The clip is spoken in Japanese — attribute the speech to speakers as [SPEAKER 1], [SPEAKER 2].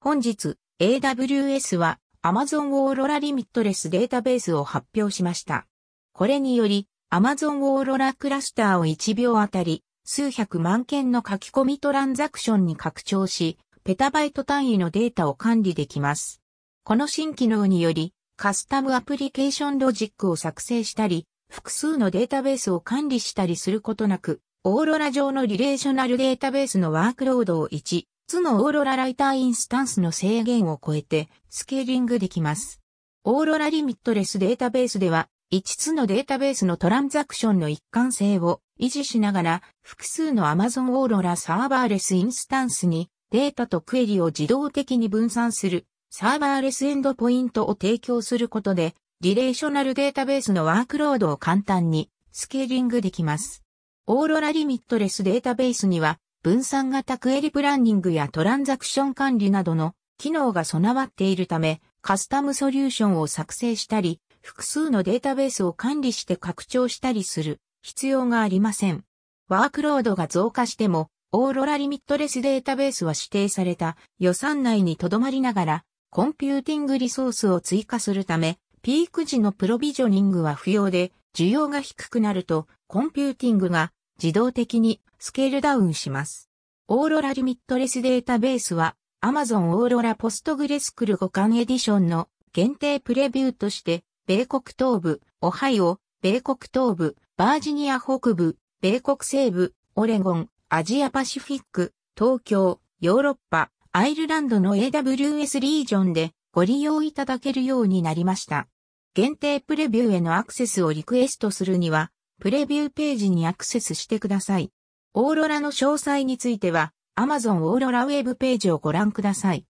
[SPEAKER 1] 本日、AWS は Amazon Aurora Limitless データベースを発表しました。これにより、Amazon Aurora クラスターを1秒あたり数百万件の書き込みトランザクションに拡張し、ペタバイト単位のデータを管理できます。この新機能により、カスタムアプリケーションロジックを作成したり、複数のデータベースを管理したりすることなく、オーロラ上のリレーショナルデータベースのワークロードを1つのオーロラライターインスタンスの制限を超えてスケーリングできます。オーロラリミットレスデータベースでは、5つのデータベースのトランザクションの一貫性を維持しながら、複数の Amazon Aurora サーバーレスインスタンスにデータとクエリを自動的に分散するサーバーレスエンドポイントを提供することで、リレーショナルデータベースのワークロードを簡単にスケーリングできます。オーロラリミットレスデータベースには、分散型クエリプランニングやトランザクション管理などの機能が備わっているため、カスタムソリューションを作成したり、複数のデータベースを管理して拡張したりする必要がありません。ワークロードが増加しても、オーロラリミットレスデータベースは指定された予算内に留まりながら、コンピューティングリソースを追加するため、ピーク時のプロビジョニングは不要で、需要が低くなると、コンピューティングが自動的にスケールダウンします。オーロラリミットレスデータベースは、Amazon Aurora PostgreSQL 互換エディションの限定プレビューとして、米国東部、オハイオ、米国東部、バージニア北部、米国西部、オレゴン、アジアパシフィック、東京、ヨーロッパ、アイルランドの AWS リージョンでご利用いただけるようになりました。限定プレビューへのアクセスをリクエストするには、プレビューページにアクセスしてください。オーロラの詳細については、Amazon Auroraウェブページをご覧ください。